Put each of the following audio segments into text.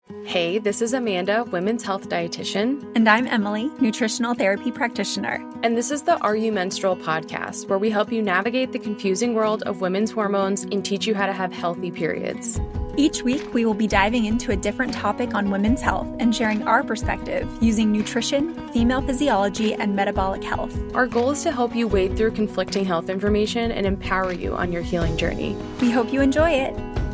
Hey, this is Amanda, women's health dietitian. And I'm Emily, nutritional therapy practitioner. And this is the Are You Menstrual podcast, where we help you navigate the confusing world of women's hormones and teach you how to have healthy periods. Each week, we will be diving into a different topic on women's health and sharing our perspective using nutrition, female physiology, and metabolic health. Our goal is to help you wade through conflicting health information and empower you on your healing journey. We hope you enjoy it.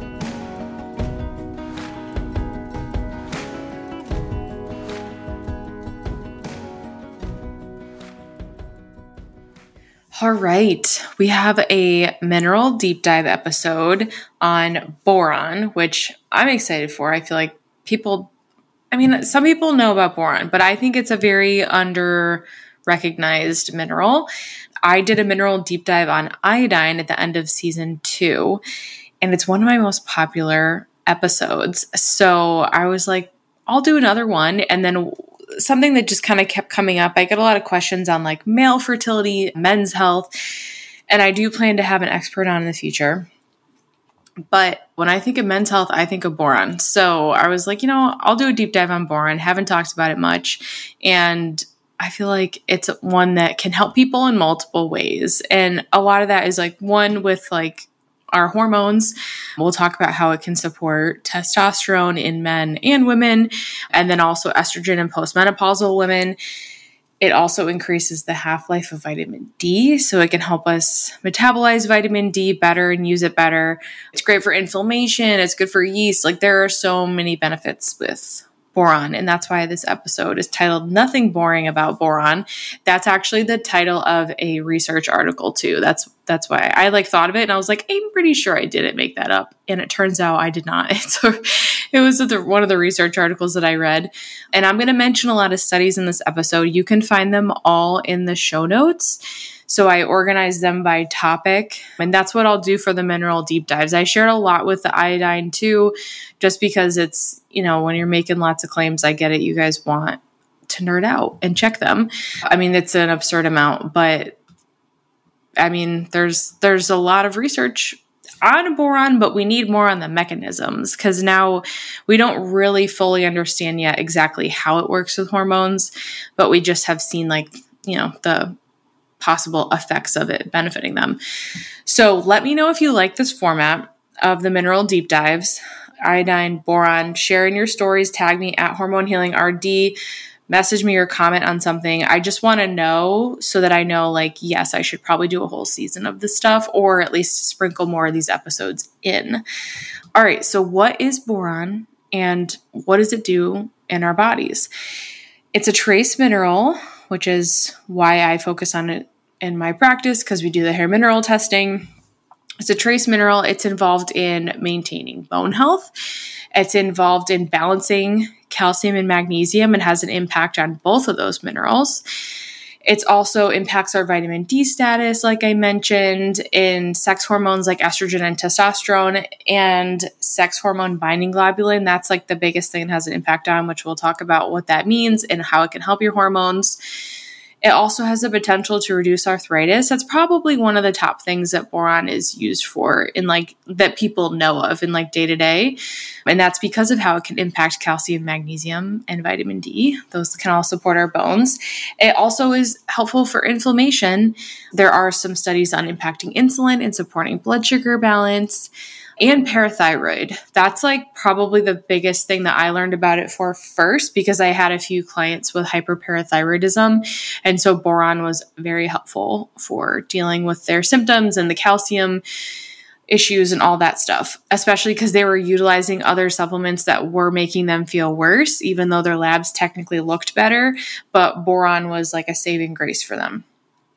All right, we have a mineral deep dive episode on boron, which I'm excited for. I feel like some people know about boron, but I think it's a very under-recognized mineral. I did a mineral deep dive on iodine at the end of season 2, and it's one of my most popular episodes. So I was like, I'll do another one, and then something that just kind of kept coming up. I get a lot of questions on like male fertility, men's health, and I do plan to have an expert on in the future. But when I think of men's health, I think of boron. So I was like, I'll do a deep dive on boron. Haven't talked about it much. And I feel like it's one that can help people in multiple ways. And a lot of that is like one with like our hormones. We'll talk about how it can support testosterone in men and women, and then also estrogen in postmenopausal women. It also increases the half-life of vitamin D, so it can help us metabolize vitamin D better and use it better. It's great for inflammation. It's good for yeast. Like, there are so many benefits with boron, and that's why this episode is titled Nothing Boring About Boron. That's actually the title of a research article too. That's why I thought of it, and I was like, I'm pretty sure I didn't make that up, and it turns out I did not. So it was one of the research articles that I read, and I'm going to mention a lot of studies in this episode. You can find them all in the show notes. So I organized them by topic, and that's what I'll do for the mineral deep dives. I shared a lot with the iodine too, just because it's, when you're making lots of claims, I get it. You guys want to nerd out and check them. It's an absurd amount, but there's a lot of research on boron, but we need more on the mechanisms, because now we don't really fully understand yet exactly how it works with hormones, but we just have seen the possible effects of it benefiting them. So let me know if you like this format of the mineral deep dives, iodine, boron. Share in your stories, tag me at Hormone Healing RD, message me or comment on something. I just want to know so that I know, yes, I should probably do a whole season of this stuff, or at least sprinkle more of these episodes in. All right, so what is boron and what does it do in our bodies? It's a trace mineral, which is why I focus on it in my practice, because we do the hair mineral testing. It's a trace mineral. It's involved in maintaining bone health. It's involved in balancing calcium and magnesium and has an impact on both of those minerals. It also impacts our vitamin D status, like I mentioned, in sex hormones like estrogen and testosterone, and sex hormone binding globulin. That's the biggest thing it has an impact on, which we'll talk about what that means and how it can help your hormones. It also has the potential to reduce arthritis. That's probably one of the top things that boron is used for in that people know of in day to day. And that's because of how it can impact calcium, magnesium, and vitamin D. Those can all support our bones. It also is helpful for inflammation. There are some studies on impacting insulin and supporting blood sugar balance. And parathyroid. That's probably the biggest thing that I learned about it for first, because I had a few clients with hyperparathyroidism. And so boron was very helpful for dealing with their symptoms and the calcium issues and all that stuff, especially because they were utilizing other supplements that were making them feel worse, even though their labs technically looked better. But boron was a saving grace for them.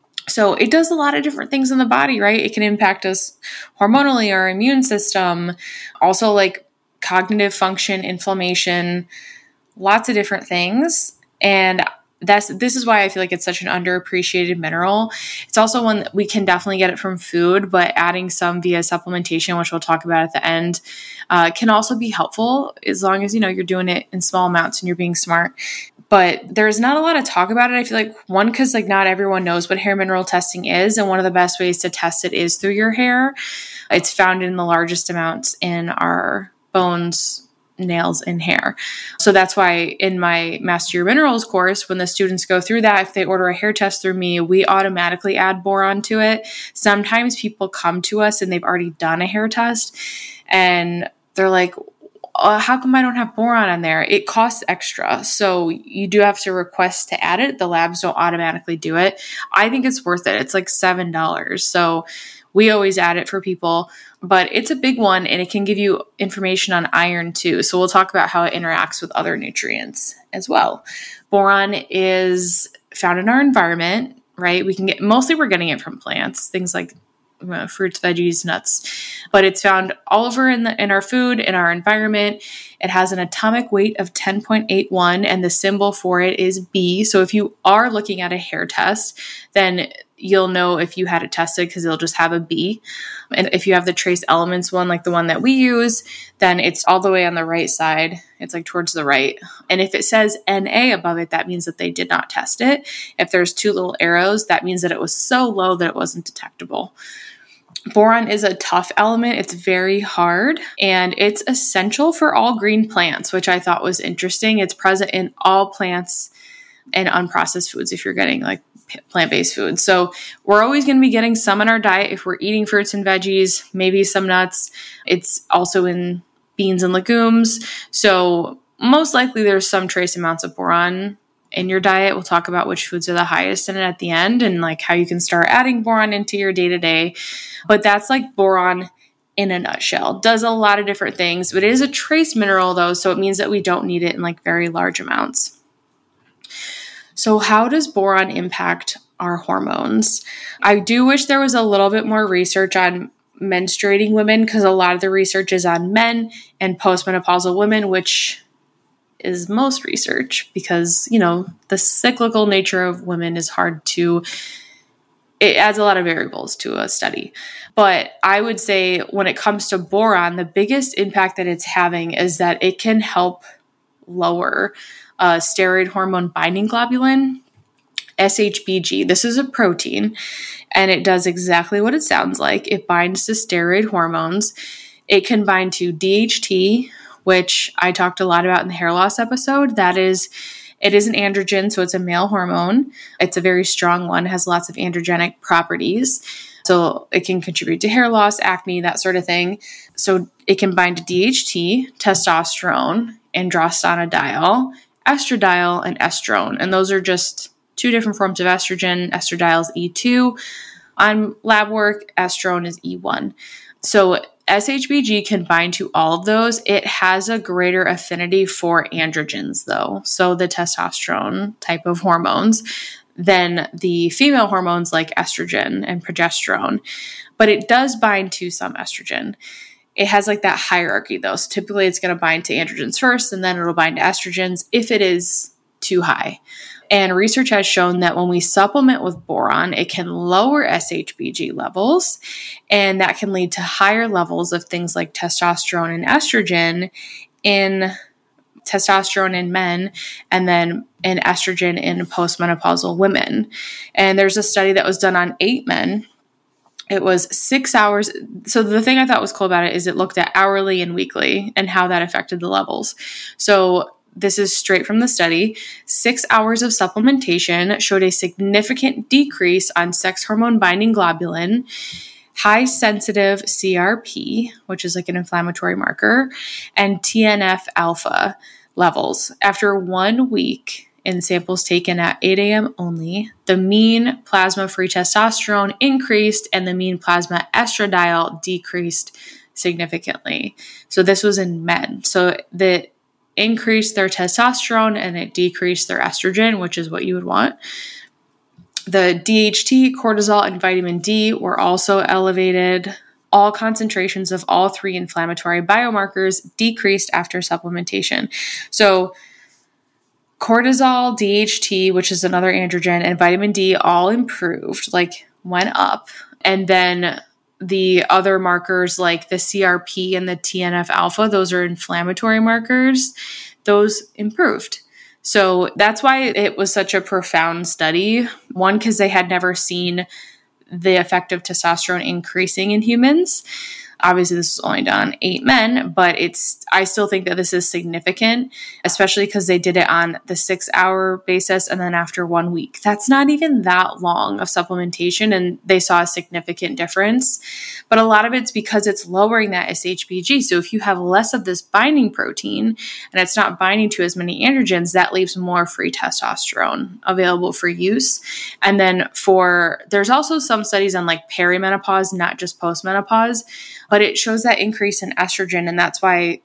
So it does a lot of different things in the body, right? It can impact us hormonally, our immune system, also cognitive function, inflammation, lots of different things. And this is why I feel like it's such an underappreciated mineral. It's also one that we can definitely get it from food, but adding some via supplementation, which we'll talk about at the end, can also be helpful as long as, you're doing it in small amounts and you're being smart. But there's not a lot of talk about it. I feel one, because not everyone knows what hair mineral testing is. And one of the best ways to test it is through your hair. It's found in the largest amounts in our bones, nails and hair. So that's why in my Master Your Minerals course, when the students go through that, if they order a hair test through me, we automatically add boron to it. Sometimes people come to us and they've already done a hair test and they're like, how come I don't have boron on there? It costs extra. So you do have to request to add it. The labs don't automatically do it. I think it's worth it. It's like $7. So we always add it for people, but it's a big one and it can give you information on iron too. So we'll talk about how it interacts with other nutrients as well. Boron is found in our environment, right? We're getting it from plants, things like fruits, veggies, nuts, but it's found all over in our food, in our environment. It has an atomic weight of 10.81 and the symbol for it is B. So if you are looking at a hair test, then you'll know if you had it tested because it'll just have a B. And if you have the trace elements one, like the one that we use, then it's all the way on the right side. It's like towards the right. And if it says NA above it, that means that they did not test it. If there's two little arrows, that means that it was so low that it wasn't detectable. Boron is a tough element. It's very hard and it's essential for all green plants, which I thought was interesting. It's present in all plants and unprocessed foods if you're getting like plant-based foods. So we're always going to be getting some in our diet if we're eating fruits and veggies, maybe some nuts. It's also in beans and legumes. So most likely there's some trace amounts of boron in your diet. We'll talk about which foods are the highest in it at the end and like how you can start adding boron into your day-to-day. But that's like boron in a nutshell. Does a lot of different things, but it is a trace mineral though, so it means that we don't need it in like very large amounts. So how does boron impact our hormones? I do wish there was a little bit more research on menstruating women because a lot of the research is on men and postmenopausal women, which is most research because, the cyclical nature of women is it adds a lot of variables to a study. But I would say when it comes to boron, the biggest impact that it's having is that it can help lower steroid hormone binding globulin, SHBG. This is a protein and it does exactly what it sounds like. It binds to steroid hormones. It can bind to DHT, which I talked a lot about in the hair loss episode. It is an androgen, so it's a male hormone. It's a very strong one, has lots of androgenic properties. So it can contribute to hair loss, acne, that sort of thing. So it can bind to DHT, testosterone, androstenediol, estradiol, and estrone. And those are just two different forms of estrogen. Estradiol is E2 on lab work. Estrone is E1. So SHBG can bind to all of those. It has a greater affinity for androgens, though, so the testosterone type of hormones, than the female hormones like estrogen and progesterone. But it does bind to some estrogen. It has like that hierarchy, though. So typically it's going to bind to androgens first, and then it'll bind to estrogens if it is too high. And research has shown that when we supplement with boron, it can lower SHBG levels, and that can lead to higher levels of things like testosterone and estrogen in men, and then in estrogen in postmenopausal women. And there's a study that was done on 8 men. It was 6 hours. So the thing I thought was cool about it is it looked at hourly and weekly and how that affected the levels. So this is straight from the study. 6 hours of supplementation showed a significant decrease on sex hormone binding globulin, high sensitive CRP, which is like an inflammatory marker, and TNF alpha levels. After 1 week in samples taken at 8 a.m. only, the mean plasma free testosterone increased and the mean plasma estradiol decreased significantly. So this was in men. So the increased their testosterone and it decreased their estrogen, which is what you would want. The DHT, cortisol, and vitamin D were also elevated. All concentrations of all 3 inflammatory biomarkers decreased after supplementation. So cortisol, DHT, which is another androgen, and vitamin D all improved, went up. And then the other markers like the CRP and the TNF alpha, those are inflammatory markers, those improved. So that's why it was such a profound study. One, because they had never seen the effect of testosterone increasing in humans. Obviously, this is only done on 8 men, but I still think that this is significant, especially because they did it on the 6-hour basis and then after 1 week. That's not even that long of supplementation, and they saw a significant difference. But a lot of it's because it's lowering that SHBG. So if you have less of this binding protein and it's not binding to as many androgens, that leaves more free testosterone available for use. And then there's also some studies on like perimenopause, not just postmenopause, but it shows that increase in estrogen. And that's why,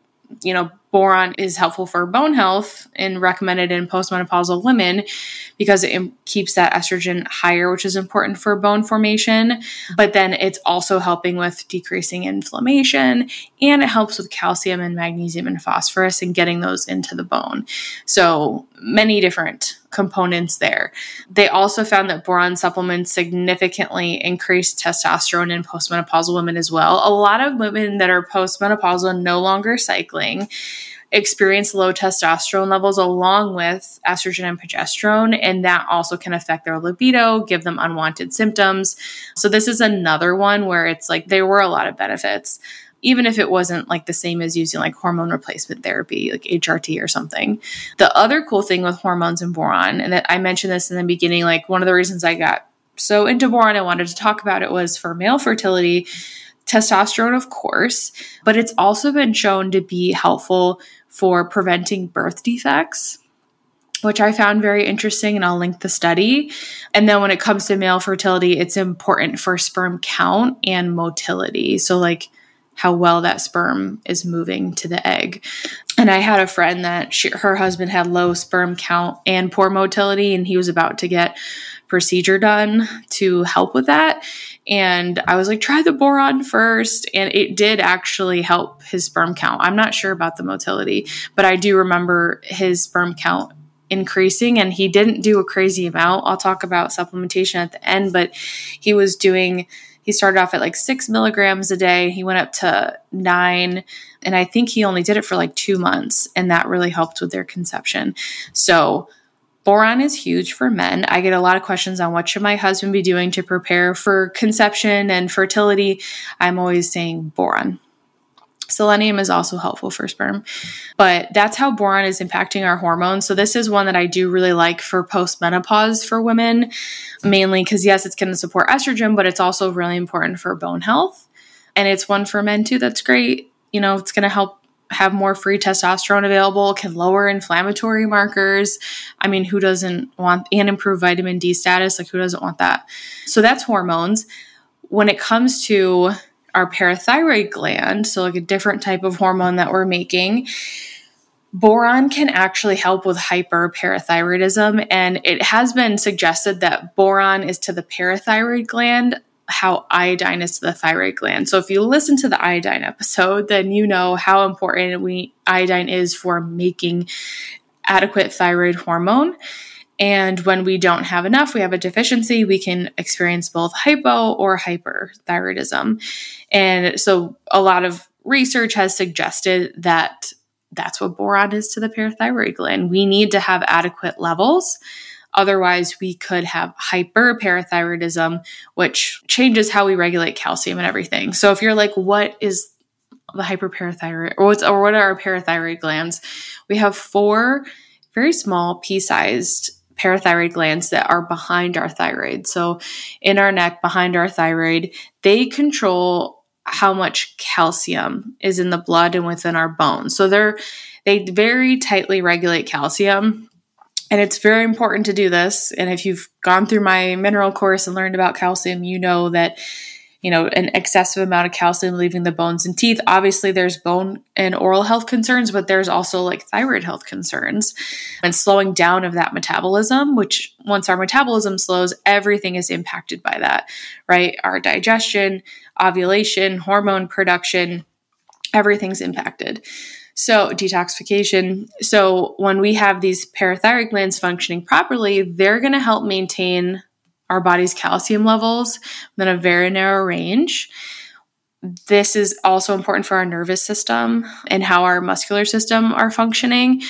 boron is helpful for bone health and recommended in postmenopausal women because it keeps that estrogen higher, which is important for bone formation. But then it's also helping with decreasing inflammation, and it helps with calcium and magnesium and phosphorus and getting those into the bone. So many different components there. They also found that boron supplements significantly increase testosterone in postmenopausal women as well. A lot of women that are postmenopausal and no longer cycling experience low testosterone levels along with estrogen and progesterone, and that also can affect their libido, give them unwanted symptoms. So this is another one where it's like there were a lot of benefits, even if it wasn't like the same as using like hormone replacement therapy, like HRT or something. The other cool thing with hormones and boron, and that I mentioned this in the beginning, like one of the reasons I got so into boron, I wanted to talk about it, was for male fertility. Testosterone, of course, but it's also been shown to be helpful for preventing birth defects, which I found very interesting, and I'll link the study. And then when it comes to male fertility, it's important for sperm count and motility. So like how well that sperm is moving to the egg. And I had a friend that her husband had low sperm count and poor motility, and he was about to get procedure done to help with that. And I was like, try the boron first. And it did actually help his sperm count. I'm not sure about the motility, but I do remember his sperm count increasing, and he didn't do a crazy amount. I'll talk about supplementation at the end, but he started off at like 6 milligrams a day. He went up to 9, and I think he only did it for like 2 months, and that really helped with their conception. So boron is huge for men. I get a lot of questions on what should my husband be doing to prepare for conception and fertility. I'm always saying boron. Selenium is also helpful for sperm, but that's how boron is impacting our hormones. So this is one that I do really like for postmenopause for women, mainly because yes, it's going to support estrogen, but it's also really important for bone health. And it's one for men too. That's great. It's going to help have more free testosterone available, can lower inflammatory markers. I mean, who doesn't want, and improve vitamin D status? Like who doesn't want that? So that's hormones. When it comes to our parathyroid gland, so like a different type of hormone that we're making, boron can actually help with hyperparathyroidism. And it has been suggested that boron is to the parathyroid gland how iodine is to the thyroid gland. So if you listen to the iodine episode, then you know how important iodine is for making adequate thyroid hormone. And when we don't have enough, we have a deficiency, we can experience both hypo or hyperthyroidism. And so a lot of research has suggested that that's what boron is to the parathyroid gland. We need to have adequate levels. Otherwise, we could have hyperparathyroidism, which changes how we regulate calcium and everything. So if you're like, what is the hyperparathyroid, or what are our parathyroid glands? We have 4 very small pea-sized parathyroid glands that are behind our thyroid. So in our neck, behind our thyroid, they control how much calcium is in the blood and within our bones. So they very tightly regulate calcium. And it's very important to do this. And if you've gone through my mineral course and learned about calcium, you know that, an excessive amount of calcium leaving the bones and teeth. Obviously, there's bone and oral health concerns, but there's also like thyroid health concerns and slowing down of that metabolism, which once our metabolism slows, everything is impacted by that, right? Our digestion, ovulation, hormone production, everything's impacted. So detoxification. So when we have these parathyroid glands functioning properly, they're going to help maintain our body's calcium levels within a very narrow range. This is also important for our nervous system and how our muscular system are functioning.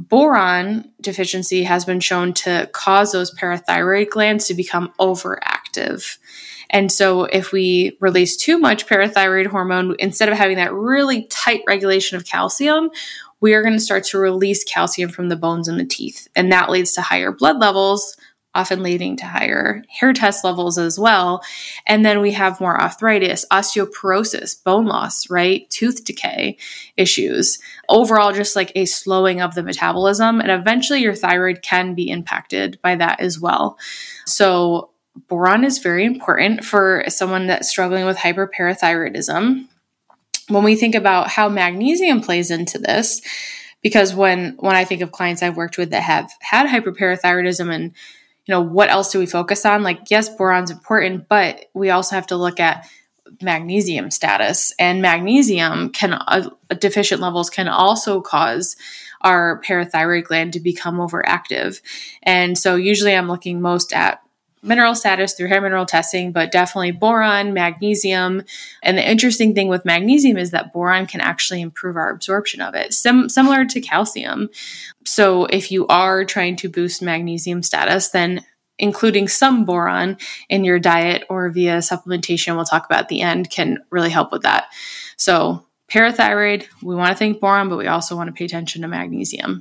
Boron deficiency has been shown to cause those parathyroid glands to become overactive. overactive. And so if we release too much parathyroid hormone, instead of having that really tight regulation of calcium, we are going to start to release calcium from the bones and the teeth. And that leads to higher blood levels, often leading to higher hair test levels as well. And then we have more arthritis, osteoporosis, bone loss, right? Tooth decay issues. Overall, just like a slowing of the metabolism. And eventually your thyroid can be impacted by that as well. So boron is very important for someone that's struggling with hyperparathyroidism. When we think about how magnesium plays into this, because when I think of clients I've worked with that have had hyperparathyroidism and, what else do we focus on? Like, yes, boron's important, but we also have to look at magnesium status. And magnesium deficient levels can also cause our parathyroid gland to become overactive. And so usually I'm looking most at mineral status through hair mineral testing, but definitely boron, magnesium. And the interesting thing with magnesium is that boron can actually improve our absorption of it, similar to calcium. So if you are trying to boost magnesium status, then including some boron in your diet or via supplementation, we'll talk about at the end, can really help with that. So parathyroid, we want to think boron, but we also want to pay attention to magnesium.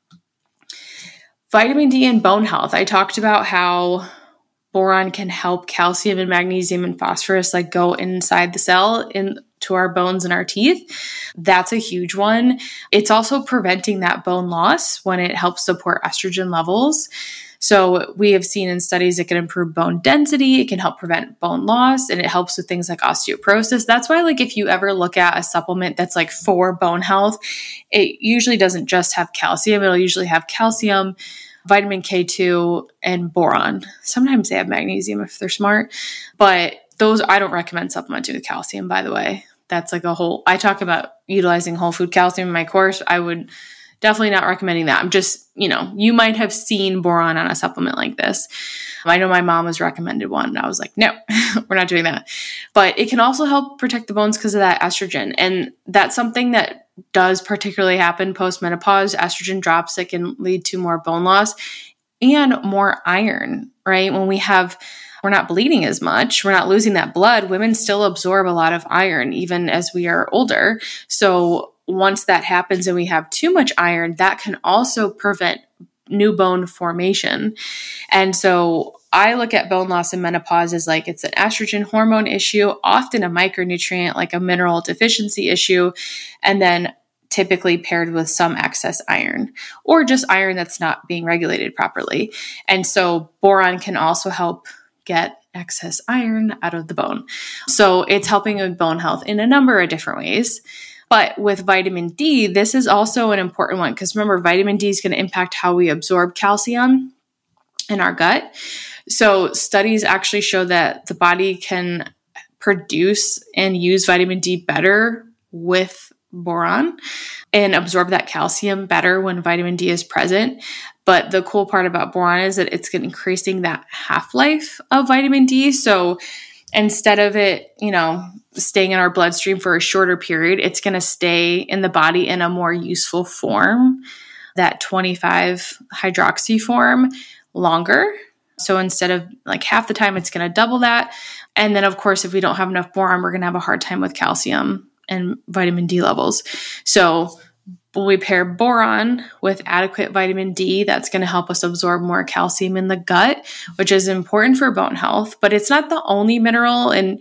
Vitamin D and bone health. I talked about how boron can help calcium and magnesium and phosphorus go inside the cell into our bones and our teeth. That's a huge one. It's also preventing that bone loss when it helps support estrogen levels. So we have seen in studies it can improve bone density, it can help prevent bone loss, and it helps with things like osteoporosis. That's why if you ever look at a supplement that's for bone health, it usually doesn't just have calcium. It'll usually have calcium, vitamin K2, and boron. Sometimes they have magnesium if they're smart, but those, I don't recommend supplementing with calcium, by the way. That's I talk about utilizing whole food calcium in my course. I would definitely not recommending that. I'm just, you might have seen boron on a supplement like this. I know my mom was recommended one, and I was like, no, we're not doing that. But it can also help protect the bones because of that estrogen. And that's something that does particularly happen post-menopause. Estrogen drops, it can lead to more bone loss and more iron, right? When we're not bleeding as much, we're not losing that blood, women still absorb a lot of iron even as we are older. So once that happens and we have too much iron, that can also prevent new bone formation. And so I look at bone loss and menopause as it's an estrogen hormone issue, often a micronutrient like a mineral deficiency issue, and then typically paired with some excess iron or just iron that's not being regulated properly. And so boron can also help get excess iron out of the bone. So it's helping with bone health in a number of different ways. But with vitamin D, this is also an important one because remember, vitamin D is going to impact how we absorb calcium in our gut. So studies actually show that the body can produce and use vitamin D better with boron and absorb that calcium better when vitamin D is present. But the cool part about boron is that it's increasing that half-life of vitamin D. So instead of it, staying in our bloodstream for a shorter period, it's going to stay in the body in a more useful form, that 25 hydroxy form, longer. So instead of half the time, it's going to double that. And then, of course, if we don't have enough boron, we're going to have a hard time with calcium and vitamin D levels. So when we pair boron with adequate vitamin D, that's going to help us absorb more calcium in the gut, which is important for bone health. But it's not the only mineral. And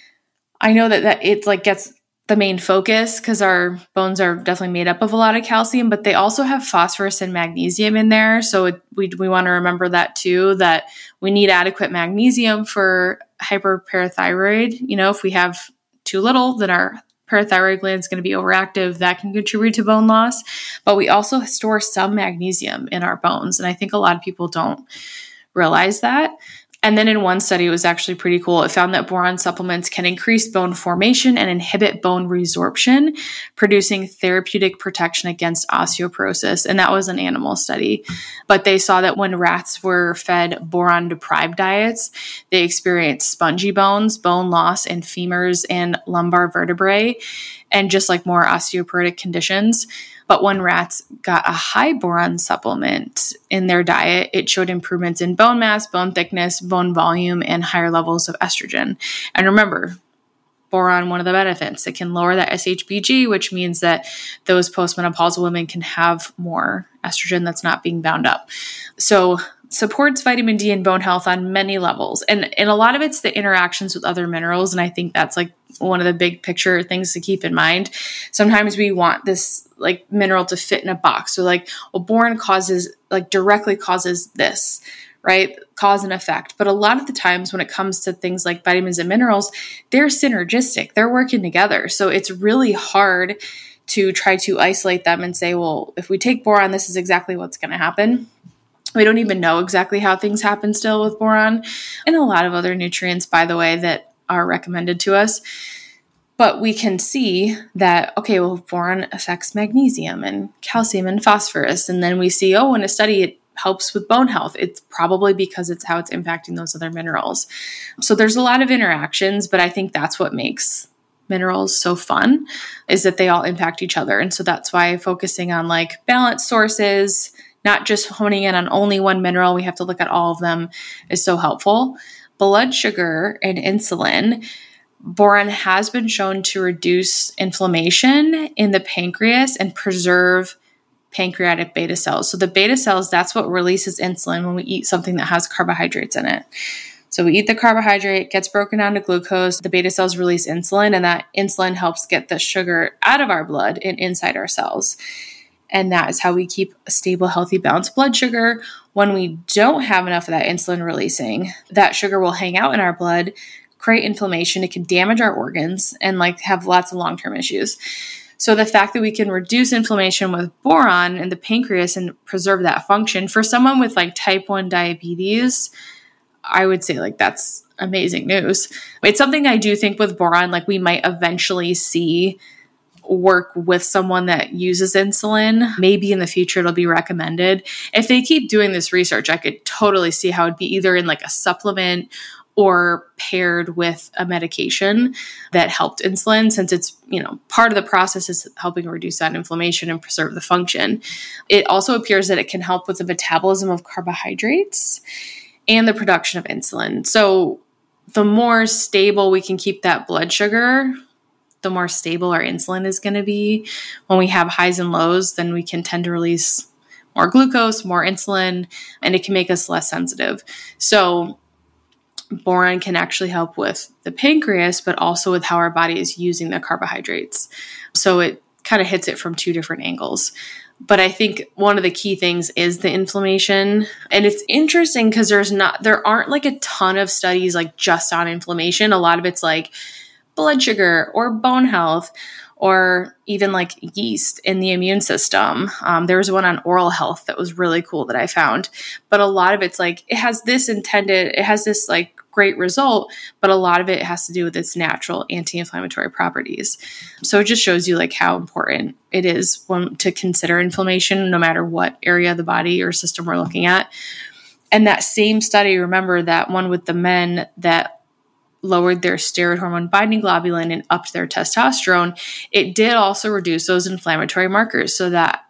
I know that it's gets the main focus because our bones are definitely made up of a lot of calcium, but they also have phosphorus and magnesium in there. So we want to remember that too, that we need adequate magnesium for hyperparathyroid. If we have too little, then our parathyroid gland is going to be overactive. That can contribute to bone loss. But we also store some magnesium in our bones. And I think a lot of people don't realize that. And then in one study, it was actually pretty cool. It found that boron supplements can increase bone formation and inhibit bone resorption, producing therapeutic protection against osteoporosis. And that was an animal study. But they saw that when rats were fed boron-deprived diets, they experienced spongy bones, bone loss in femurs and lumbar vertebrae, and just more osteoporotic conditions. But when rats got a high boron supplement in their diet, it showed improvements in bone mass, bone thickness, bone volume, and higher levels of estrogen. And remember, boron, one of the benefits, it can lower that SHBG, which means that those postmenopausal women can have more estrogen that's not being bound up. So supports vitamin D and bone health on many levels. And a lot of it's the interactions with other minerals. And I think that's like one of the big picture things to keep in mind. Sometimes we want this like mineral to fit in a box. So like, well, boron directly causes this, right? Cause and effect. But a lot of the times when it comes to things like vitamins and minerals, they're synergistic. They're working together. So it's really hard to try to isolate them and say, well, if we take boron, this is exactly what's going to happen. We don't even know exactly how things happen still with boron and a lot of other nutrients, by the way, that are recommended to us. But we can see that, okay, well, boron affects magnesium and calcium and phosphorus. And then we see, in a study, it helps with bone health. It's probably because it's how it's impacting those other minerals. So there's a lot of interactions, but I think that's what makes minerals so fun, is that they all impact each other. And so that's why focusing on like balanced sources, not just honing in on only one mineral, we have to look at all of them, is so helpful. Blood sugar and insulin. Boron has been shown to reduce inflammation in the pancreas and preserve pancreatic beta cells. So the beta cells, that's what releases insulin when we eat something that has carbohydrates in it. So we eat the carbohydrate, gets broken down to glucose, the beta cells release insulin, and that insulin helps get the sugar out of our blood and inside our cells. And that is how we keep a stable, healthy, balanced blood sugar. When we don't have enough of that insulin releasing, that sugar will hang out in our blood, create inflammation. It can damage our organs and like have lots of long-term issues. So the fact that we can reduce inflammation with boron in the pancreas and preserve that function for someone with like type 1 diabetes, I would say like that's amazing news. It's something I do think with boron, like we might eventually see work with someone that uses insulin. Maybe in the future it'll be recommended. If they keep doing this research, I could totally see how it'd be either in like a supplement or paired with a medication that helped insulin, since it's, part of the process is helping reduce that inflammation and preserve the function. It also appears that it can help with the metabolism of carbohydrates and the production of insulin. So the more stable we can keep that blood sugar, the more stable our insulin is going to be. When we have highs and lows, then we can tend to release more glucose, more insulin, and it can make us less sensitive. So boron can actually help with the pancreas, but also with how our body is using the carbohydrates. So it kind of hits it from two different angles. But I think one of the key things is the inflammation. And it's interesting because there aren't like a ton of studies like just on inflammation. A lot of it's like blood sugar or bone health or even like yeast in the immune system. There was one on oral health that was really cool that I found. But a lot of it's like, it has this like great result, but a lot of it has to do with its natural anti-inflammatory properties. So it just shows you like how important it is to consider inflammation, no matter what area of the body or system we're looking at. And that same study, remember that one with the men that lowered their steroid hormone binding globulin and upped their testosterone, it did also reduce those inflammatory markers. So that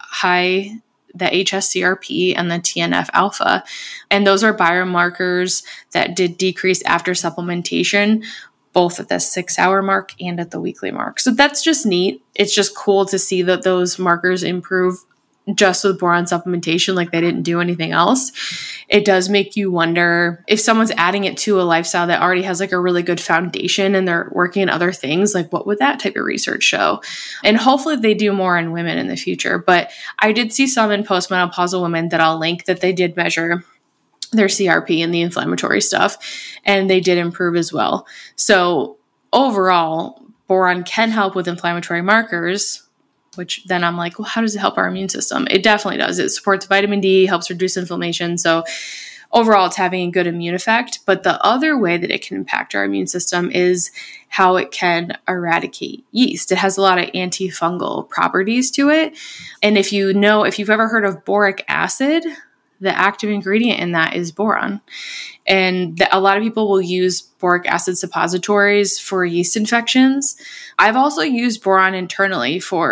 the HSCRP and the TNF alpha. And those are biomarkers that did decrease after supplementation, both at the 6-hour mark and at the weekly mark. So that's just neat. It's just cool to see that those markers improve just with boron supplementation, like they didn't do anything else. It does make you wonder if someone's adding it to a lifestyle that already has like a really good foundation and they're working in other things, like what would that type of research show? And hopefully they do more in women in the future. But I did see some in postmenopausal women that I'll link that they did measure their CRP and the inflammatory stuff, and they did improve as well. So overall, boron can help with inflammatory markers, which then I'm like, well, how does it help our immune system? It definitely does. It supports vitamin D, helps reduce inflammation. So overall, it's having a good immune effect. But the other way that it can impact our immune system is how it can eradicate yeast. It has a lot of antifungal properties to it. And if you've ever heard of boric acid, the active ingredient in that is boron. And a lot of people will use boric acid suppositories for yeast infections. I've also used boron internally for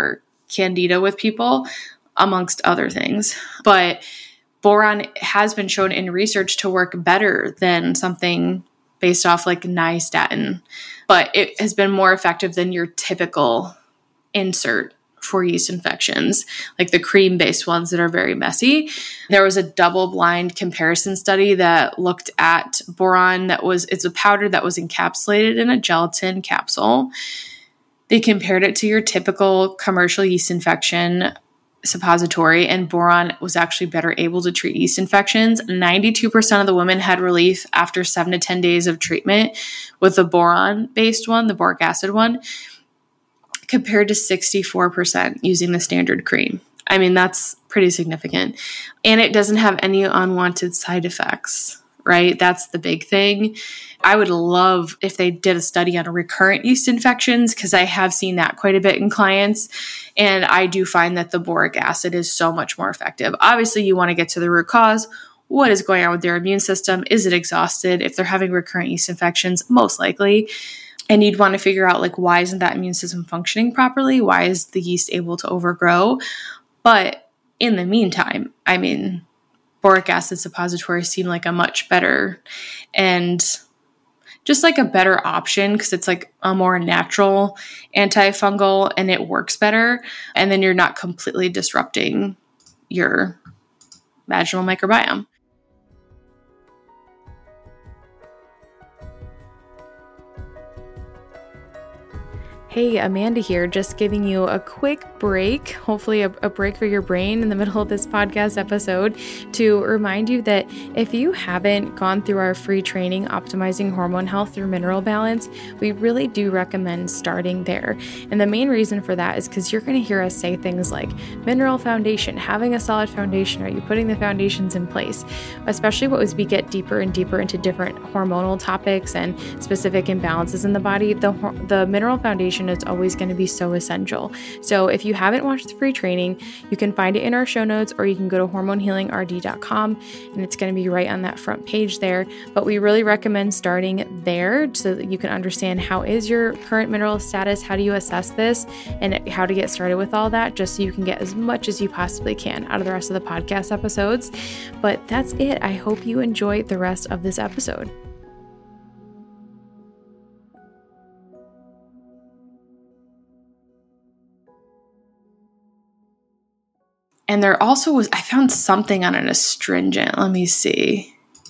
candida with people, amongst other things. But boron has been shown in research to work better than something based off like nystatin, but it has been more effective than your typical insert for yeast infections, like the cream-based ones that are very messy. There was a double-blind comparison study that looked at boron it's a powder that was encapsulated in a gelatin capsule. They compared it to your typical commercial yeast infection suppository, and boron was actually better able to treat yeast infections. 92% of the women had relief after 7 to 10 days of treatment with the boron-based one, the boric acid one, compared to 64% using the standard cream. I mean, that's pretty significant. And it doesn't have any unwanted side effects, right? That's the big thing. I would love if they did a study on recurrent yeast infections, because I have seen that quite a bit in clients. And I do find that the boric acid is so much more effective. Obviously, you want to get to the root cause. What is going on with their immune system? Is it exhausted? If they're having recurrent yeast infections, most likely. And you'd want to figure out, like, why isn't that immune system functioning properly? Why is the yeast able to overgrow? But in the meantime, I mean, boric acid suppositories seem like a much better and just like a better option, because it's like a more natural antifungal and it works better. And then you're not completely disrupting your vaginal microbiome. Hey, Amanda here, just giving you a quick break, hopefully a break for your brain in the middle of this podcast episode, to remind you that if you haven't gone through our free training, Optimizing Hormone Health Through Mineral Balance, we really do recommend starting there. And the main reason for that is because you're going to hear us say things like mineral foundation, having a solid foundation. Are you putting the foundations in place? Especially as we get deeper and deeper into different hormonal topics and specific imbalances in the body, the mineral foundation is always going to be so essential. So if you haven't watched the free training, you can find it in our show notes, or you can go to hormonehealingrd.com and it's going to be right on that front page there. But we really recommend starting there so that you can understand how is your current mineral status, how do you assess this, and how to get started with all that, just so you can get as much as you possibly can out of the rest of the podcast episodes. But that's it. I hope you enjoy the rest of this episode. And there also was, I found something on an astringent. Let me see.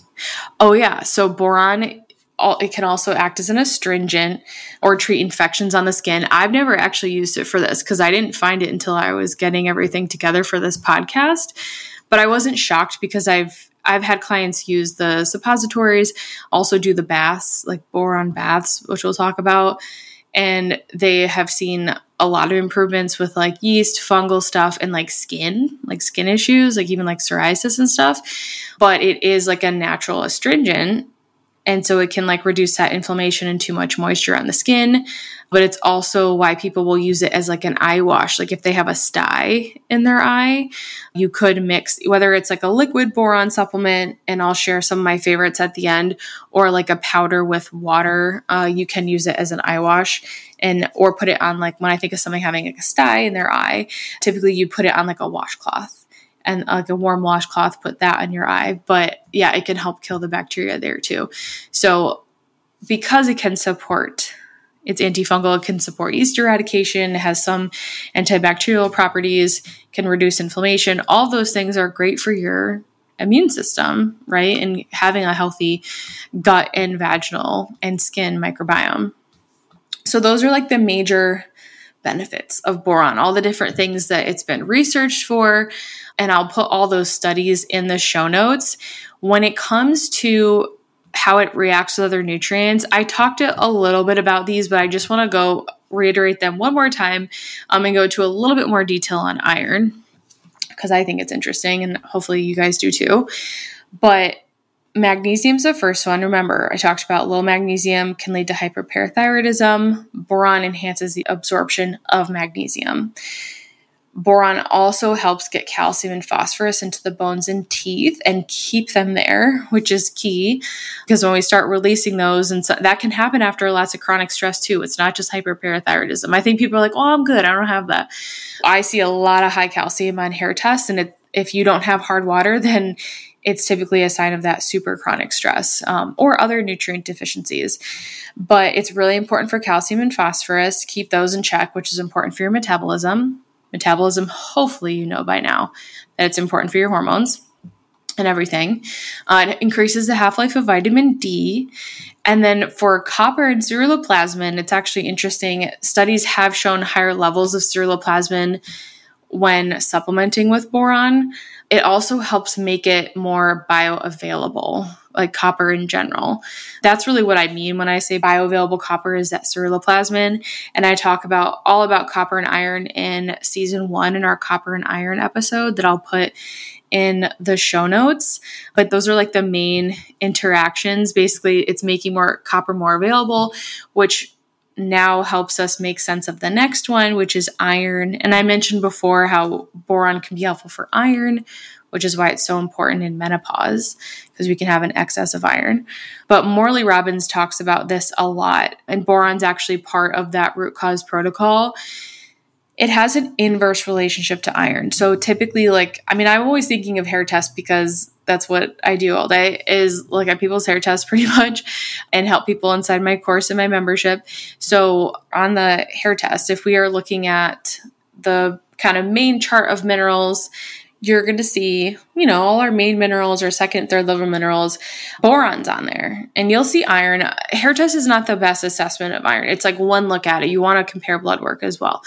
Oh yeah. So boron, it can also act as an astringent or treat infections on the skin. I've never actually used it for this because I didn't find it until I was getting everything together for this podcast. But I wasn't shocked because I've had clients use the suppositories, also do the baths, like boron baths, which we'll talk about. And they have seen a lot of improvements with like yeast, fungal stuff, and like skin issues, like even like psoriasis and stuff. But it is like a natural astringent. And so it can like reduce that inflammation and too much moisture on the skin. But it's also why people will use it as like an eye wash. Like if they have a sty in their eye, you could mix, whether it's like a liquid boron supplement, and I'll share some of my favorites at the end, or like a powder with water. You can use it as an eye wash, or put it on, like when I think of somebody having like a sty in their eye, typically you put it on like a washcloth. And like a warm washcloth, put that on your eye. But yeah, it can help kill the bacteria there too. So because it can support, it's antifungal, it can support yeast eradication, it has some antibacterial properties, can reduce inflammation. All those things are great for your immune system, right? And having a healthy gut and vaginal and skin microbiome. So those are like the major benefits of boron, all the different things that it's been researched for. And I'll put all those studies in the show notes. When it comes to how it reacts with other nutrients, I talked a little bit about these, but I just want to go reiterate them one more time and go to a little bit more detail on iron, because I think it's interesting and hopefully you guys do too. But magnesium's the first one. Remember, I talked about low magnesium can lead to hyperparathyroidism. Boron enhances the absorption of magnesium. Boron also helps get calcium and phosphorus into the bones and teeth and keep them there, which is key, because when we start releasing those, and so that can happen after lots of chronic stress too. It's not just hyperparathyroidism. I think people are like, oh, I'm good, I don't have that. I see a lot of high calcium on hair tests, and if you don't have hard water, then it's typically a sign of that super chronic stress or other nutrient deficiencies. But it's really important for calcium and phosphorus. Keep those in check, which is important for your metabolism. Hopefully you know by now that it's important for your hormones and everything. It increases the half-life of vitamin D. And then for copper and ceruloplasmin, it's actually interesting. Studies have shown higher levels of ceruloplasmin when supplementing with boron. It also helps make it more bioavailable, like copper in general. That's really what I mean when I say bioavailable copper, is that ceruloplasmin. And I talk all about copper and iron in season 1 in our copper and iron episode that I'll put in the show notes. But those are like the main interactions. Basically, it's making copper more available, which now helps us make sense of the next one, which is iron. And I mentioned before how boron can be helpful for iron, which is why it's so important in menopause, because we can have an excess of iron. But Morley Robbins talks about this a lot, and boron's actually part of that root cause protocol. It has an inverse relationship to iron. So typically, I'm always thinking of hair tests because that's what I do all day, is look at people's hair tests pretty much and help people inside my course and my membership. So on the hair test, if we are looking at the kind of main chart of minerals, you're going to see, all our main minerals, our second, third level minerals, boron's on there. And you'll see iron. Hair test is not the best assessment of iron. It's like one look at it. You want to compare blood work as well.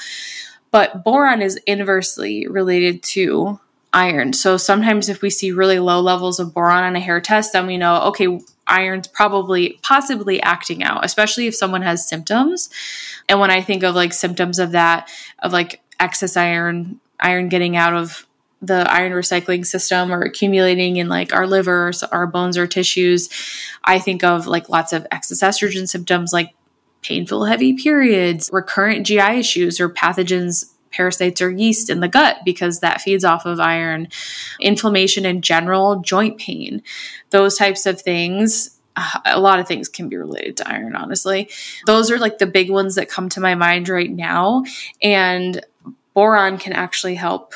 But boron is inversely related to iron. So sometimes if we see really low levels of boron on a hair test, then we know, okay, iron's possibly acting out, especially if someone has symptoms. And when I think of symptoms of that, of excess iron getting out of the iron recycling system or accumulating in our liver, our bones or tissues, I think of lots of excess estrogen symptoms like painful heavy periods, recurrent GI issues or pathogens, parasites or yeast in the gut, because that feeds off of iron, inflammation in general, joint pain, those types of things. A lot of things can be related to iron, honestly. Those are the big ones that come to my mind right now. And boron can actually help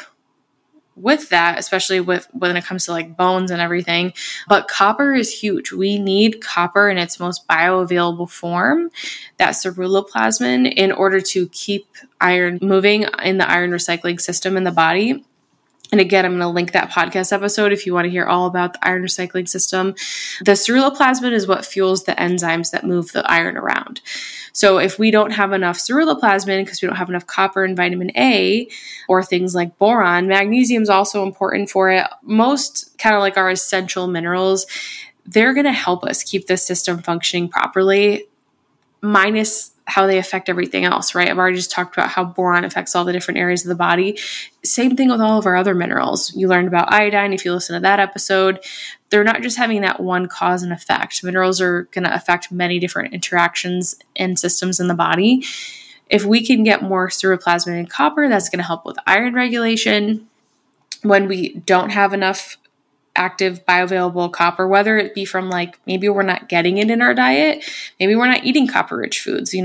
with that, especially when it comes to bones and everything. But copper is huge. We need copper in its most bioavailable form, that ceruloplasmin, in order to keep iron moving in the iron recycling system in the body. And again, I'm going to link that podcast episode if you want to hear all about the iron recycling system. The ceruloplasmin is what fuels the enzymes that move the iron around. So if we don't have enough ceruloplasmin because we don't have enough copper and vitamin A or things like boron, magnesium is also important for it. Most kind of our essential minerals, they're going to help us keep the system functioning properly, minus how they affect everything else, right? I've already just talked about how boron affects all the different areas of the body. Same thing with all of our other minerals. You learned about iodine if you listen to that episode. They're not just having that one cause and effect. Minerals are going to affect many different interactions and systems in the body. If we can get more ceruloplasmin and copper, that's going to help with iron regulation. When we don't have enough active bioavailable copper, whether it be from maybe we're not getting it in our diet, maybe we're not eating copper rich foods.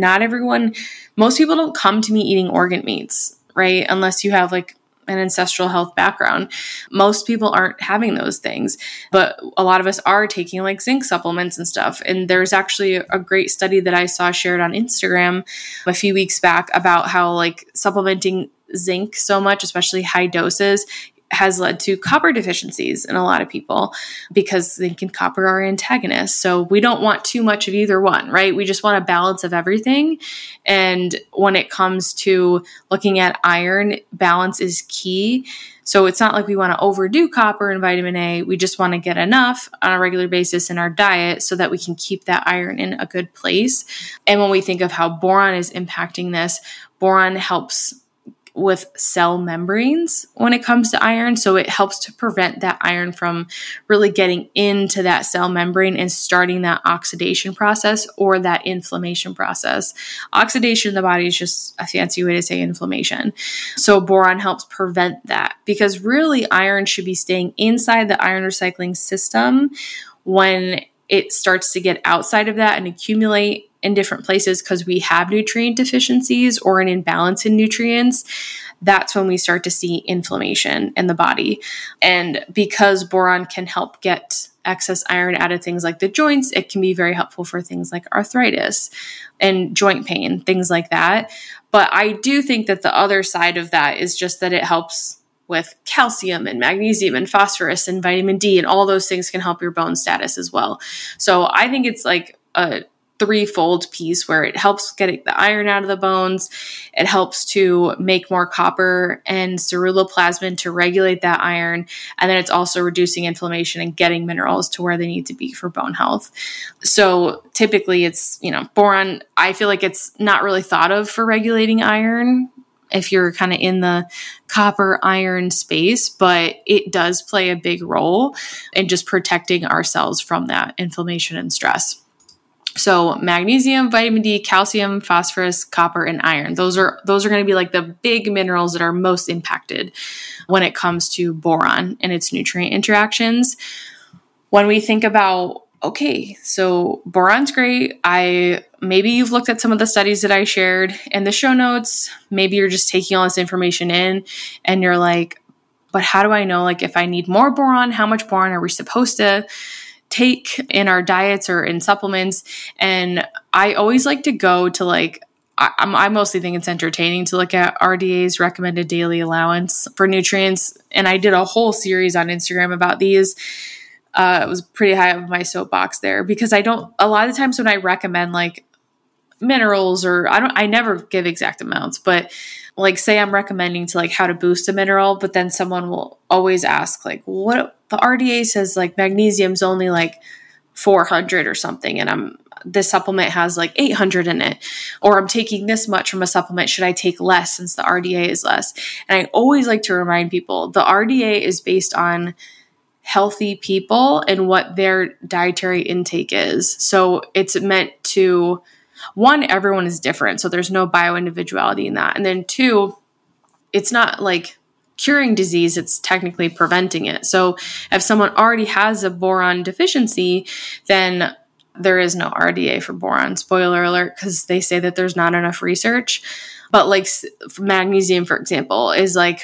Most people don't come to me eating organ meats, right? Unless you have an ancestral health background. Most people aren't having those things, but a lot of us are taking zinc supplements and stuff. And there's actually a great study that I saw shared on Instagram a few weeks back about how supplementing zinc so much, especially high doses, has led to copper deficiencies in a lot of people, because zinc and copper are antagonists. So we don't want too much of either one, right? We just want a balance of everything. And when it comes to looking at iron, balance is key. So it's not we want to overdo copper and vitamin A. We just want to get enough on a regular basis in our diet so that we can keep that iron in a good place. And when we think of how boron is impacting this, boron helps with cell membranes when it comes to iron. So it helps to prevent that iron from really getting into that cell membrane and starting that oxidation process or that inflammation process. Oxidation in the body is just a fancy way to say inflammation. So boron helps prevent that, because really iron should be staying inside the iron recycling system. When it starts to get outside of that and accumulate in different places because we have nutrient deficiencies or an imbalance in nutrients, that's when we start to see inflammation in the body. And because boron can help get excess iron out of things like the joints, it can be very helpful for things like arthritis and joint pain, things like that. But I do think that the other side of that is just that it helps with calcium and magnesium and phosphorus and vitamin D, and all those things can help your bone status as well. So I think it's like a threefold piece where it helps getting the iron out of the bones. It helps to make more copper and ceruloplasmin to regulate that iron. And then it's also reducing inflammation and getting minerals to where they need to be for bone health. So typically it's, boron, I feel like it's not really thought of for regulating iron if you're kind of in the copper iron space, but it does play a big role in just protecting our cells from that inflammation and stress. So magnesium, vitamin D, calcium, phosphorus, copper, and iron. Those are going to be like the big minerals that are most impacted when it comes to boron and its nutrient interactions. When we think about, okay, so boron's great. Maybe you've looked at some of the studies that I shared in the show notes. Maybe you're just taking all this information in and you're like, but how do I know, like, if I need more boron, how much boron are we supposed to take in our diets or in supplements? And I always like to go to I mostly think it's entertaining to look at RDA's recommended daily allowance for nutrients. And I did a whole series on Instagram about these. It was pretty high up my soapbox there, because a lot of times when I recommend like minerals, or I never give exact amounts, but like say I'm recommending to like how to boost a mineral, but then someone will always ask like, what the RDA says like magnesium's only like 400 or something. And this supplement has like 800 in it, or I'm taking this much from a supplement. Should I take less since the RDA is less? And I always like to remind people the RDA is based on healthy people and what their dietary intake is. So it's meant to, one, everyone is different, so there's no bio-individuality in that. And then two, it's not like curing disease, it's technically preventing it. So if someone already has a boron deficiency, then there is no RDA for boron. Spoiler alert, because they say that there's not enough research. But like magnesium, for example, is like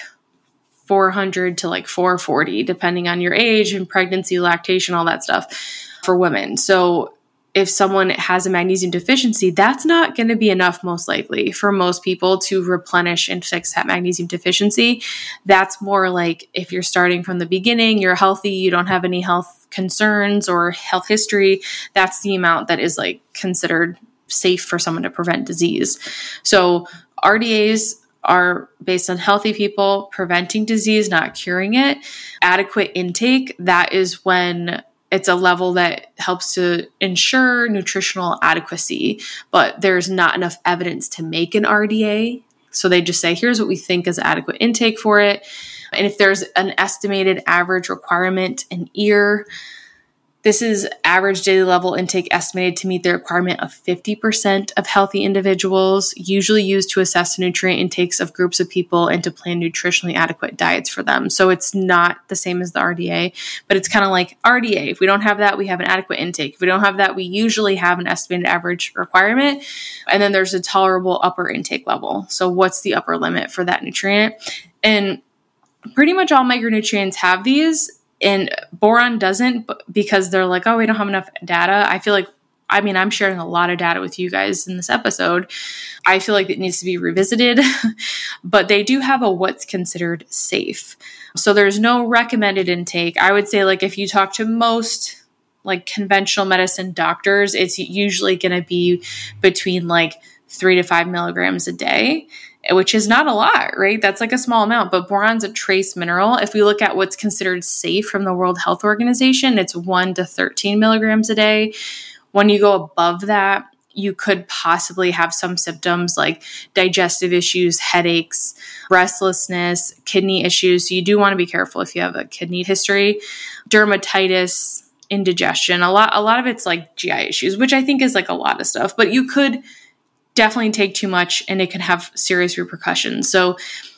400 to like 440, depending on your age and pregnancy, lactation, all that stuff for women. So if someone has a magnesium deficiency, that's not going to be enough, most likely, for most people to replenish and fix that magnesium deficiency. That's more like if you're starting from the beginning, you're healthy, you don't have any health concerns or health history, that's the amount that is like considered safe for someone to prevent disease. So RDAs are based on healthy people preventing disease, not curing it. Adequate intake, that is when it's a level that helps to ensure nutritional adequacy, but there's not enough evidence to make an RDA. So they just say, here's what we think is adequate intake for it. And if there's an estimated average requirement in year, this is average daily level intake estimated to meet the requirement of 50% of healthy individuals, usually used to assess the nutrient intakes of groups of people and to plan nutritionally adequate diets for them. So it's not the same as the RDA, but it's kind of like RDA. If we don't have that, we have an adequate intake. If we don't have that, we usually have an estimated average requirement. And then there's a tolerable upper intake level. So what's the upper limit for that nutrient? And pretty much all micronutrients have these. And boron doesn't, because they're like, oh, we don't have enough data. I feel like, I'm sharing a lot of data with you guys in this episode. I feel like it needs to be revisited, but they do have a what's considered safe. So there's no recommended intake. I would say like if you talk to most like conventional medicine doctors, it's usually going to be between like 3 to 5 milligrams a day, which is not a lot, right? That's like a small amount, but boron's a trace mineral. If we look at what's considered safe from the World Health Organization, it's 1 to 13 milligrams a day. When you go above that, you could possibly have some symptoms like digestive issues, headaches, restlessness, kidney issues. So you do want to be careful if you have a kidney history, dermatitis, indigestion. A lot of it's like GI issues, which I think is like a lot of stuff, but you could definitely take too much and it can have serious repercussions. So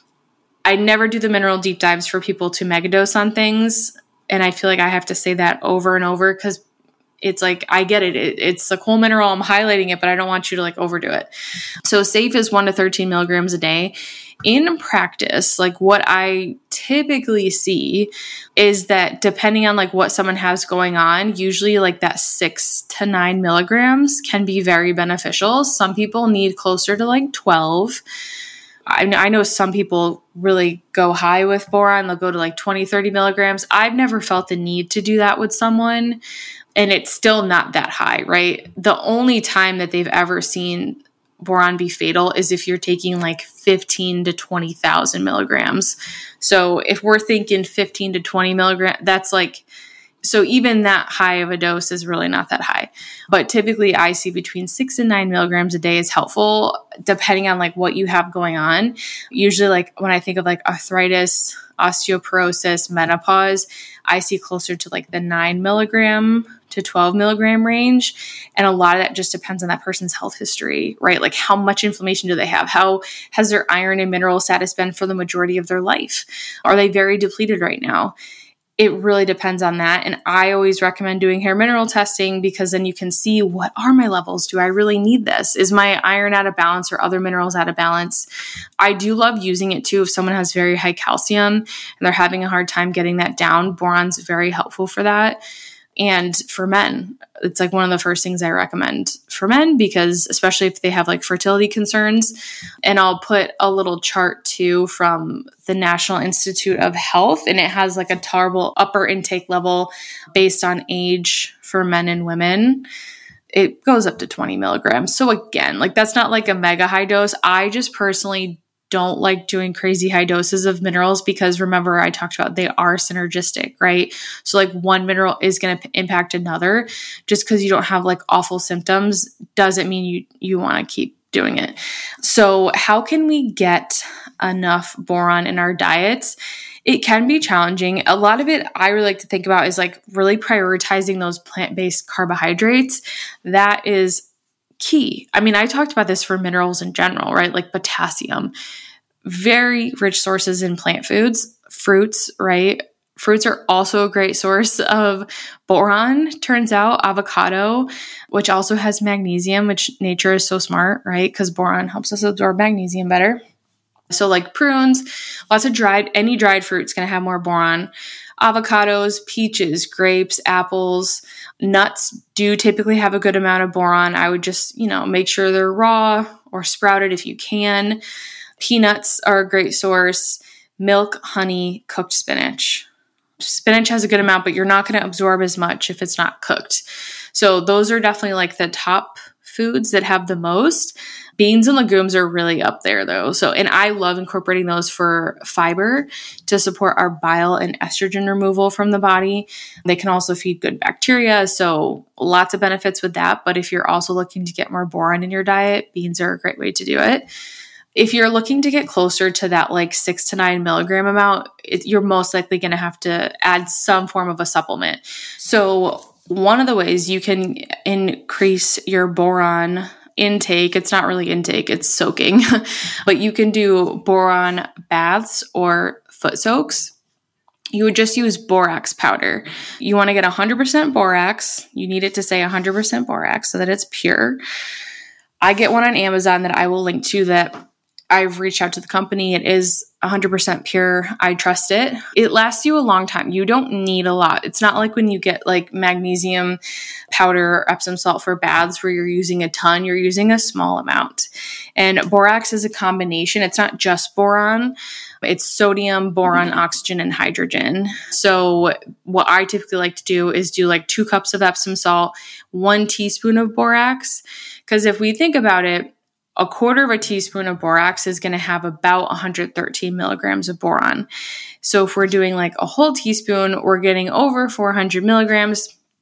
I never do the mineral deep dives for people to megadose on things. And I feel like I have to say that over and over because it's like, I get it. It's a whole mineral. I'm highlighting it, but I don't want you to like overdo it. So safe is 1 to 13 milligrams a day. In practice, like what I typically see is that depending on like what someone has going on, usually like that 6 to 9 milligrams can be very beneficial. Some people need closer to like 12. I know some people really go high with boron. They'll go to like 20, 30 milligrams. I've never felt the need to do that with someone. And it's still not that high, right? The only time that they've ever seen boron be fatal is if you're taking like 15 to 20,000 milligrams. So if we're thinking 15 to 20 milligrams, that's like, so even that high of a dose is really not that high. But typically I see between 6 and 9 milligrams a day is helpful depending on like what you have going on. Usually like when I think of like arthritis, osteoporosis, menopause, I see closer to like the 9 milligram to 12 milligram range. And a lot of that just depends on that person's health history, right? Like how much inflammation do they have? How has their iron and mineral status been for the majority of their life? Are they very depleted right now? It really depends on that. And I always recommend doing hair mineral testing because then you can see, what are my levels? Do I really need this? Is my iron out of balance or other minerals out of balance? I do love using it too if someone has very high calcium and they're having a hard time getting that down. Boron's very helpful for that. And for men, it's like one of the first things I recommend for men because especially if they have like fertility concerns. And I'll put a little chart too from the National Institute of Health, and it has like a tolerable upper intake level based on age for men and women. It goes up to 20 milligrams. So again, like that's not like a mega high dose. I just personally don't like doing crazy high doses of minerals because remember I talked about they are synergistic, right? So like one mineral is going to impact another. Just because you don't have like awful symptoms doesn't mean you want to keep doing it. So how can we get enough boron in our diets? It can be challenging. A lot of it I really like to think about is like really prioritizing those plant-based carbohydrates. That is key. I mean, I talked about this for minerals in general, right? Like potassium, very rich sources in plant foods, fruits, right? Fruits are also a great source of boron. Turns out avocado, which also has magnesium, which nature is so smart, right? Because boron helps us absorb magnesium better. So like prunes, lots of any dried fruit's going to have more boron. Avocados, peaches, grapes, apples, nuts do typically have a good amount of boron. I would just, make sure they're raw or sprouted if you can. Peanuts are a great source. Milk, honey, cooked spinach. Spinach has a good amount, but you're not going to absorb as much if it's not cooked. So those are definitely like the top foods that have the most. Beans and legumes are really up there though. And I love incorporating those for fiber to support our bile and estrogen removal from the body. They can also feed good bacteria. So lots of benefits with that. But if you're also looking to get more boron in your diet, beans are a great way to do it. If you're looking to get closer to that like 6 to 9 milligram amount, you're most likely going to have to add some form of a supplement. So one of the ways you can increase your boron intake, it's not really intake, it's soaking, but you can do boron baths or foot soaks. You would just use borax powder. You want to get 100% borax. You need it to say 100% borax so that it's pure. I get one on Amazon that I will link to that I've reached out to the company. It is 100% pure. I trust it. It lasts you a long time. You don't need a lot. It's not like when you get like magnesium powder or Epsom salt for baths where you're using a ton, you're using a small amount. And borax is a combination. It's not just boron. It's sodium, boron, oxygen, and hydrogen. So what I typically like to do is do like 2 cups of Epsom salt, 1 teaspoon of borax. Because if we think about it, a quarter of a teaspoon of borax is going to have about 113 milligrams of boron. So if we're doing like a whole teaspoon, we're getting over 400 milligrams.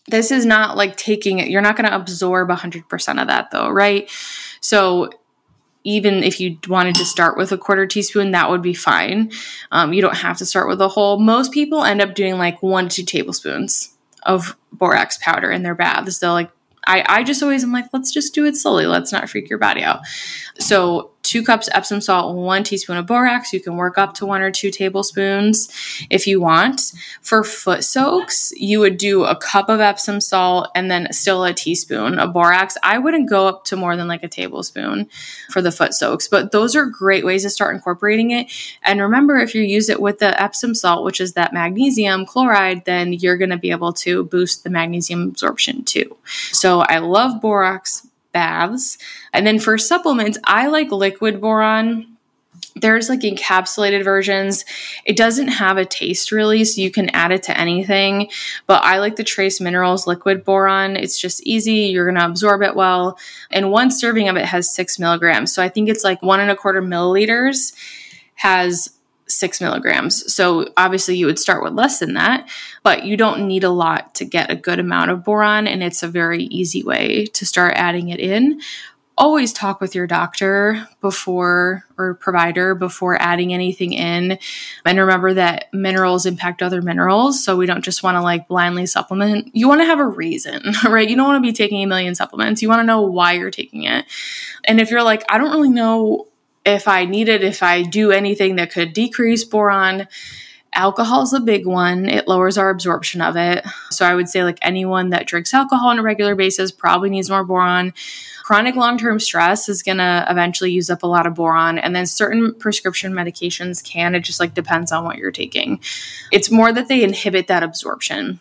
This is not like taking it. You're not going to absorb 100% of that though, right? So even if you wanted to start with a 1/4 teaspoon, that would be fine. You don't have to start with a whole. Most people end up doing like 1 to 2 tablespoons of borax powder in their baths. They'll like, I just always am like, let's just do it slowly. Let's not freak your body out. So 2 cups Epsom salt, 1 teaspoon of borax. You can work up to 1 or 2 tablespoons if you want. For foot soaks, you would do a cup of Epsom salt and then still a teaspoon of borax. I wouldn't go up to more than like a tablespoon for the foot soaks, but those are great ways to start incorporating it. And remember, if you use it with the Epsom salt, which is that magnesium chloride, then you're going to be able to boost the magnesium absorption too. So I love borax baths. And then for supplements, I like liquid boron. There's like encapsulated versions. It doesn't have a taste really, so you can add it to anything. But I like the Trace Minerals liquid boron. It's just easy. You're going to absorb it well. And 1 serving of it has 6 milligrams. So I think it's like 1 1/4 milliliters has 6 milligrams. So obviously you would start with less than that, but you don't need a lot to get a good amount of boron. And it's a very easy way to start adding it in. Always talk with your doctor before or provider before adding anything in. And remember that minerals impact other minerals. So we don't just want to like blindly supplement. You want to have a reason, right? You don't want to be taking a million supplements. You want to know why you're taking it. And if you're like, I don't really know if I need it, if I do anything that could decrease boron, alcohol is a big one. It lowers our absorption of it. So I would say like anyone that drinks alcohol on a regular basis probably needs more boron. Chronic long-term stress is going to eventually use up a lot of boron. And then certain prescription medications can. It just like depends on what you're taking. It's more that they inhibit that absorption.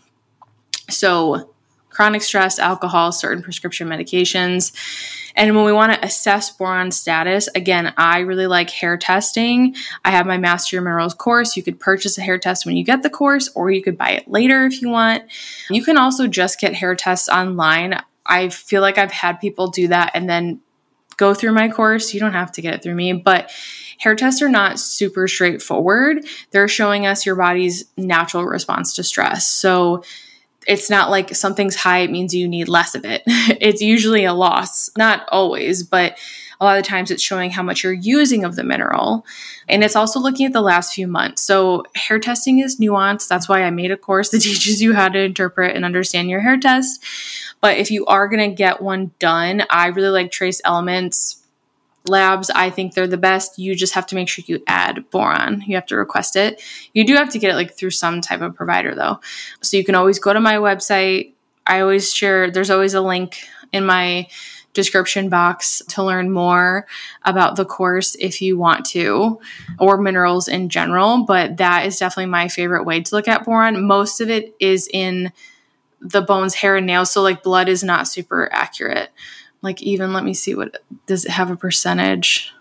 So chronic stress, alcohol, certain prescription medications. And when we want to assess boron status, again, I really like hair testing. I have my Master Your Minerals course. You could purchase a hair test when you get the course, or you could buy it later if you want. You can also just get hair tests online. I feel like I've had people do that and then go through my course. You don't have to get it through me, but hair tests are not super straightforward. They're showing us your body's natural response to stress. So it's not like something's high, it means you need less of it. It's usually a loss. Not always, but a lot of times it's showing how much you're using of the mineral. And it's also looking at the last few months. So hair testing is nuanced. That's why I made a course that teaches you how to interpret and understand your hair test. But if you are going to get one done, I really like Trace Elements Labs. I think they're the best. You just have to make sure you add boron. You have to request it. You do have to get it like through some type of provider though. So you can always go to my website. I always share, there's always a link in my description box to learn more about the course if you want to, or minerals in general. But that is definitely my favorite way to look at boron. Most of it is in the bones, hair, and nails. So like blood is not super accurate. Like even, let me see, what does it have a percentage?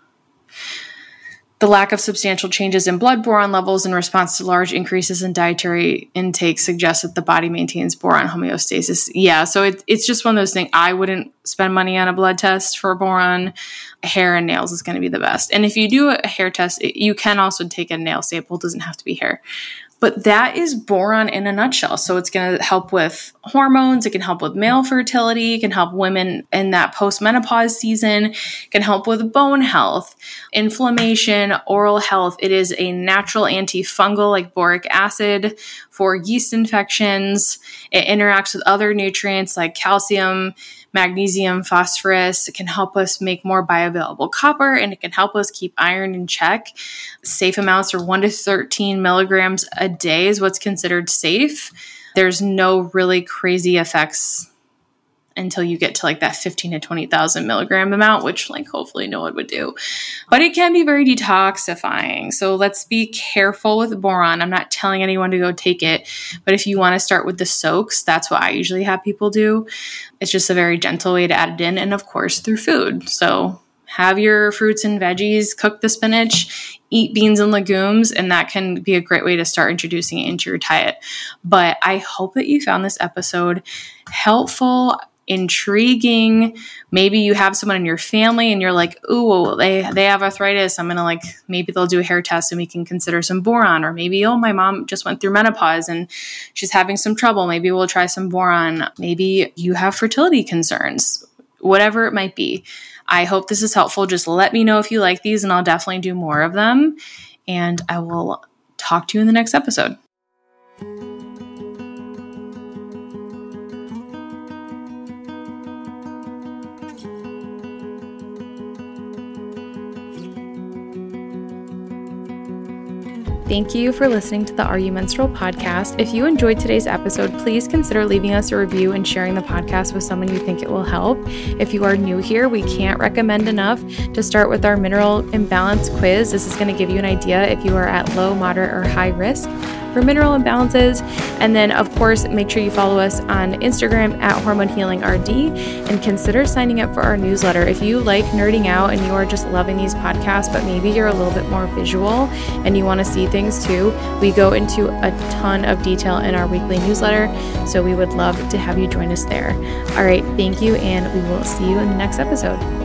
The lack of substantial changes in blood boron levels in response to large increases in dietary intake suggests that the body maintains boron homeostasis. Yeah, so it's just one of those things. I wouldn't spend money on a blood test for boron. Hair and nails is going to be the best. And if you do a hair test, you can also take a nail sample. It doesn't have to be hair. But that is boron in a nutshell. So it's going to help with hormones. It can help with male fertility. It can help women in that postmenopause season. It can help with bone health, inflammation, oral health. It is a natural antifungal like boric acid for yeast infections. It interacts with other nutrients like calcium, magnesium, phosphorus. It can help us make more bioavailable copper, and it can help us keep iron in check. Safe amounts are 1 to 13 milligrams a day is what's considered safe. There's no really crazy effects until you get to like that 15 to 20,000 milligram amount, which like hopefully no one would do. But it can be very detoxifying. So let's be careful with boron. I'm not telling anyone to go take it, but if you want to start with the soaks, that's what I usually have people do. It's just a very gentle way to add it in, and of course through food. So have your fruits and veggies, cook the spinach, eat beans and legumes, and that can be a great way to start introducing it into your diet. But I hope that you found this episode helpful. intriguing. Maybe you have someone in your family and you're like, ooh, they have arthritis. I'm going to like, maybe they'll do a hair test and we can consider some boron. Or maybe, oh, my mom just went through menopause and she's having some trouble. Maybe we'll try some boron. Maybe you have fertility concerns, whatever it might be. I hope this is helpful. Just let me know if you like these and I'll definitely do more of them. And I will talk to you in the next episode. Thank you for listening to the Are You Menstrual podcast. If you enjoyed today's episode, please consider leaving us a review and sharing the podcast with someone you think it will help. If you are new here, we can't recommend enough to start with our mineral imbalance quiz. This is going to give you an idea if you are at low, moderate, or high risk for mineral imbalances. And then, of course, make sure you follow us on Instagram at Hormone Healing RD and consider signing up for our newsletter. If you like nerding out and you are just loving these podcasts, but maybe you're a little bit more visual and you want to see things too, we go into a ton of detail in our weekly newsletter. So we would love to have you join us there. All right, thank you, and we will see you in the next episode.